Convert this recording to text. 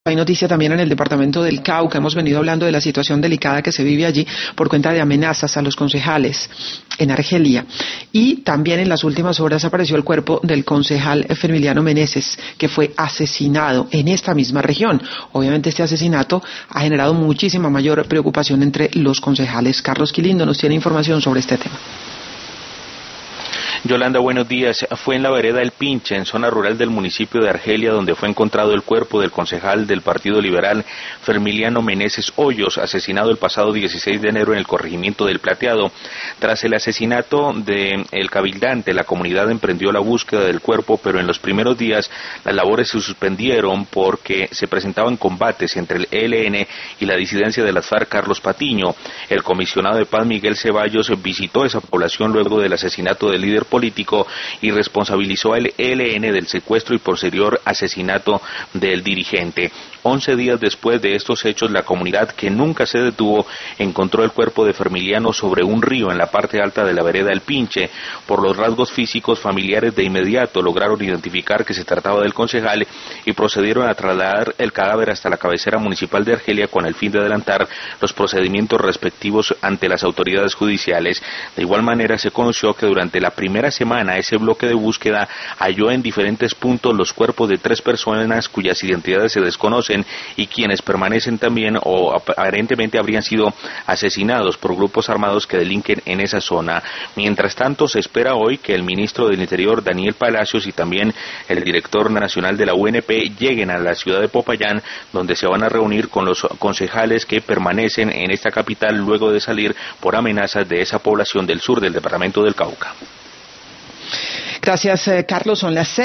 Hay noticia también en el departamento del Cauca. Hemos venido hablando de la situación delicada que se vive allí por cuenta de amenazas a los concejales en Argelia. Y también en las últimas horas apareció el cuerpo del concejal Fermiliano Meneses, que fue asesinado en esta misma región. Obviamente este asesinato ha generado muchísima mayor preocupación entre los concejales. Carlos Quilindo nos tiene información sobre este tema. Yolanda, buenos días. Fue en la vereda El Pinche, en zona rural del municipio de Argelia, donde fue encontrado el cuerpo del concejal del Partido Liberal, Fermiliano Meneses Hoyos, asesinado el pasado 16 de enero en el corregimiento del Plateado. Tras el asesinato del cabildante, la comunidad emprendió la búsqueda del cuerpo, pero en los primeros días las labores se suspendieron porque se presentaban combates entre el ELN y la disidencia de las FARC, Carlos Patiño. El comisionado de paz, Miguel Ceballos, visitó esa población luego del asesinato del líder político y responsabilizó al ELN del secuestro y posterior asesinato del dirigente. 11 días después de estos hechos, la comunidad, que nunca se detuvo, encontró el cuerpo de Fermiliano sobre un río en la parte alta de la vereda El Pinche. Por los rasgos físicos, familiares de inmediato lograron identificar que se trataba del concejal y procedieron a trasladar el cadáver hasta la cabecera municipal de Argelia con el fin de adelantar los procedimientos respectivos ante las autoridades judiciales. De igual manera, se conoció que durante la primera semana ese bloque de búsqueda halló en diferentes puntos los cuerpos de 3 personas cuyas identidades se desconocen y quienes permanecen también o aparentemente habrían sido asesinados por grupos armados que delinquen en esa zona. Mientras tanto, se espera hoy que el ministro del Interior, Daniel Palacios, y también el director nacional de la UNP lleguen a la ciudad de Popayán, donde se van a reunir con los concejales que permanecen en esta capital luego de salir por amenazas de esa población del sur del departamento del Cauca. Gracias, Carlos. Son las